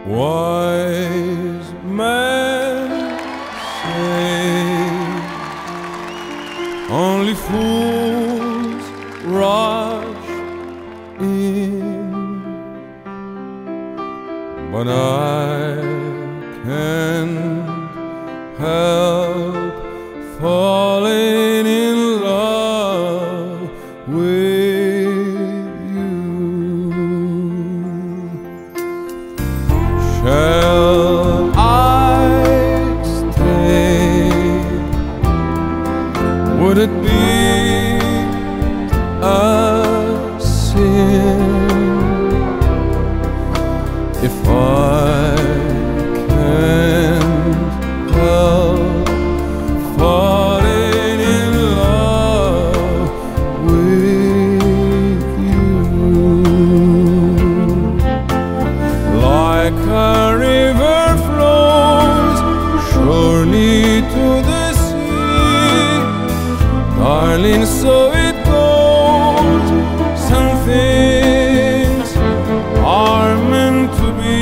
Wise men say only fools rush in, but I can't help falling in love with you. Shall I stay? Would it be a sin if I can't help falling in love with you? Like a river flows surely to the sea, darling, so it goes. Some things are meant to be,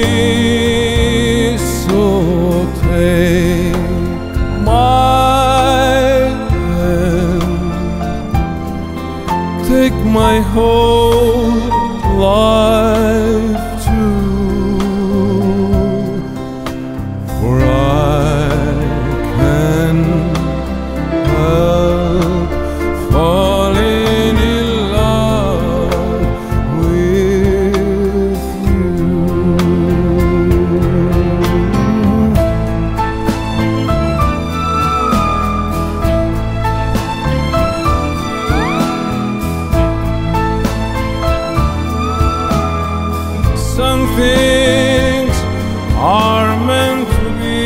so take my hand, take my whole life too, for I can't help falling in love with you. Some things are meant to be.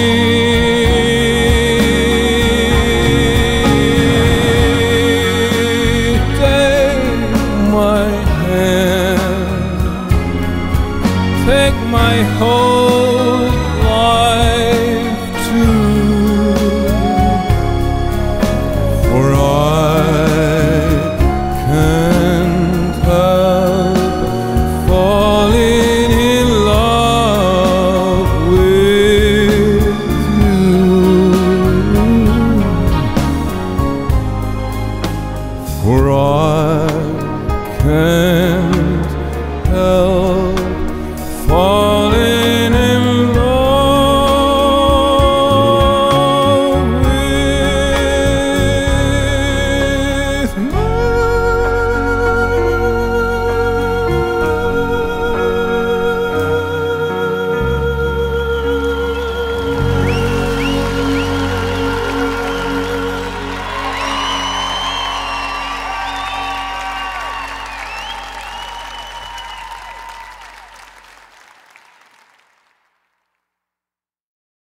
Take my hand, take my whole life too, for I can't help falling in love with you, for I can't